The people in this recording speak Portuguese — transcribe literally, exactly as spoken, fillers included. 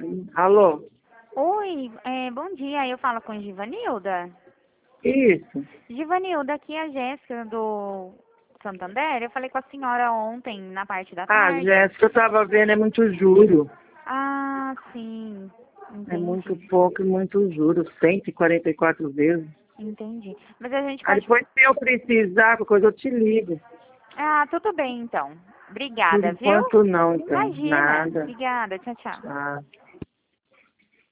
Alô? Oi, é, bom dia. Eu falo com Givanilda. Isso. Givanilda, aqui é a Jéssica do Santander. Eu falei com a senhora ontem, na parte da Ah, tarde. Jéssica, eu tava vendo, é muito juro. Ah, sim. É muito Entendi. pouco e muito juro. cento e quarenta e quatro vezes. Entendi. Mas a gente Aí pode... depois, se eu precisar, qualquer coisa eu te ligo. Ah, tudo bem, então. Por Obrigada, viu? enquanto não, então. Imagina. Nada. Obrigada. Tchau, tchau. Tchau.